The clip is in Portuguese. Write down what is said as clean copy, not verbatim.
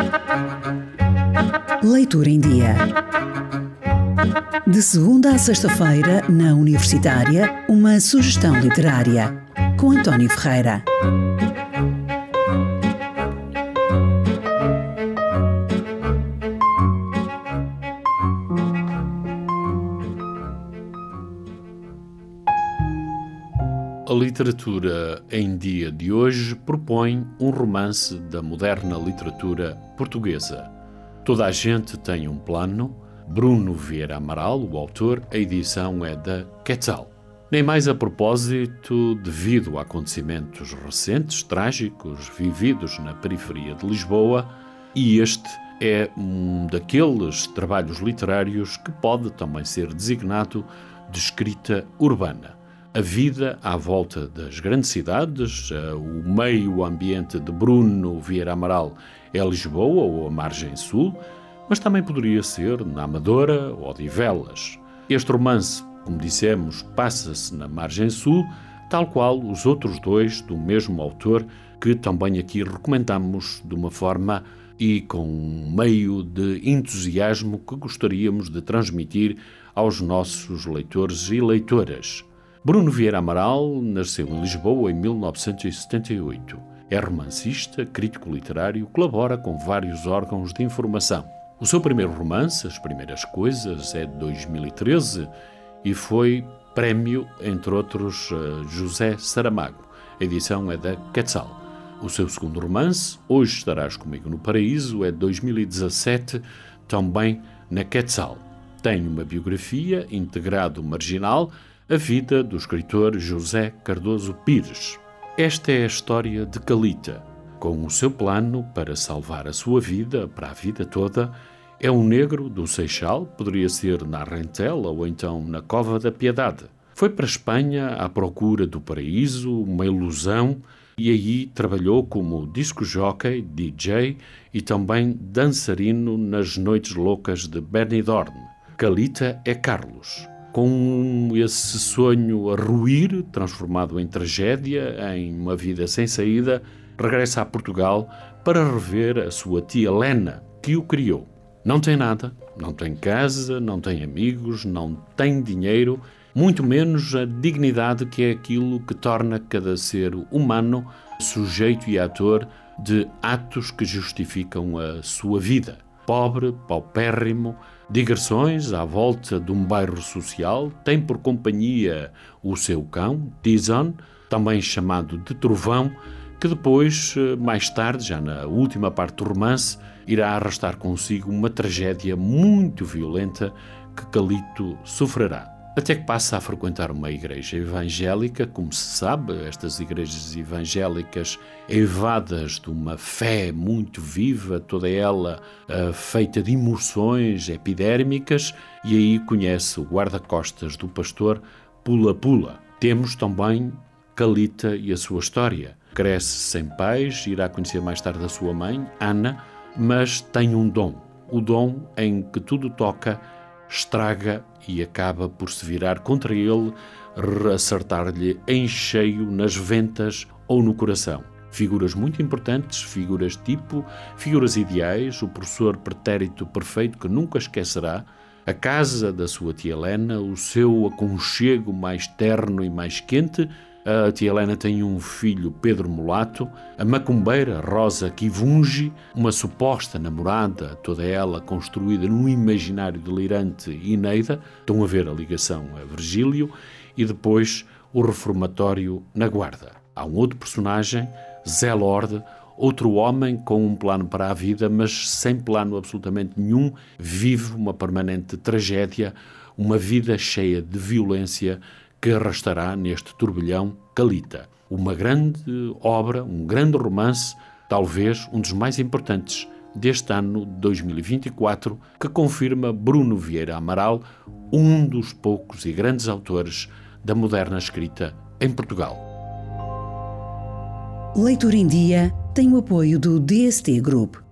Leitura em Dia. De segunda a sexta-feira, na Universitária, uma sugestão literária, com António Ferreira. A literatura em dia de hoje propõe um romance da moderna literatura portuguesa. Toda a gente tem um plano. Bruno Vieira Amaral, o autor, a edição é da Quetzal. Nem mais a propósito, devido a acontecimentos recentes, trágicos, vividos na periferia de Lisboa, e este é um daqueles trabalhos literários que pode também ser designado de escrita urbana. A vida à volta das grandes cidades, o meio ambiente de Bruno Vieira Amaral é Lisboa ou a margem sul, mas também poderia ser na Amadora ou Odivelas. Este romance, como dissemos, passa-se na margem sul, tal qual os outros dois do mesmo autor, que também aqui recomendamos de uma forma e com um meio de entusiasmo que gostaríamos de transmitir aos nossos leitores e leitoras. Bruno Vieira Amaral nasceu em Lisboa em 1978. É romancista, crítico literário, colabora com vários órgãos de informação. O seu primeiro romance, As Primeiras Coisas, é de 2013 e foi prémio, entre outros, José Saramago. A edição é da Quetzal. O seu segundo romance, Hoje Estarás Comigo no Paraíso, é de 2017, também na Quetzal. Tem uma biografia, integrado marginal, a vida do escritor José Cardoso Pires. Esta é a história de Calita. Com o seu plano para salvar a sua vida, para a vida toda, é um negro do Seixal, poderia ser na Rentela ou então na Cova da Piedade. Foi para a Espanha à procura do paraíso, uma ilusão, e aí trabalhou como disco-jockey, DJ e também dançarino nas noites loucas de Benidorm. Calita é Carlos. Com esse sonho a ruir, transformado em tragédia, em uma vida sem saída, regressa a Portugal para rever a sua tia Lena, que o criou. Não tem nada, não tem casa, não tem amigos, não tem dinheiro, muito menos a dignidade, que é aquilo que torna cada ser humano sujeito e ator de atos que justificam a sua vida. Pobre, paupérrimo, digressões à volta de um bairro social, tem por companhia o seu cão, Tison, também chamado de Trovão, que depois, mais tarde, já na última parte do romance, irá arrastar consigo uma tragédia muito violenta que Calito sofrerá. Até que passa a frequentar uma igreja evangélica. Como se sabe, estas igrejas evangélicas eivadas de uma fé muito viva, toda ela feita de emoções epidérmicas, e aí conhece o guarda-costas do pastor Pula Pula. Temos também Calita e a sua história. Cresce sem pais, irá conhecer mais tarde a sua mãe, Ana, mas tem um dom. O dom em que tudo toca, estraga e acaba por se virar contra ele, acertar-lhe em cheio nas ventas ou no coração. Figuras muito importantes, figuras tipo, figuras ideais, o professor pretérito perfeito que nunca esquecerá, a casa da sua tia Helena, o seu aconchego mais terno e mais quente. A tia Helena tem um filho, Pedro Mulato, a macumbeira Rosa Kivungi, uma suposta namorada, toda ela construída num imaginário delirante, Ineida. Estão a ver a ligação a Virgílio, e depois o reformatório na Guarda. Há um outro personagem, Zé Lorde, outro homem com um plano para a vida, mas sem plano absolutamente nenhum, vive uma permanente tragédia, uma vida cheia de violência, que arrastará neste turbilhão Calita. Uma grande obra, um grande romance, talvez um dos mais importantes deste ano de 2024, que confirma Bruno Vieira Amaral, um dos poucos e grandes autores da moderna escrita em Portugal. Leitura em Dia tem o apoio do DST Group.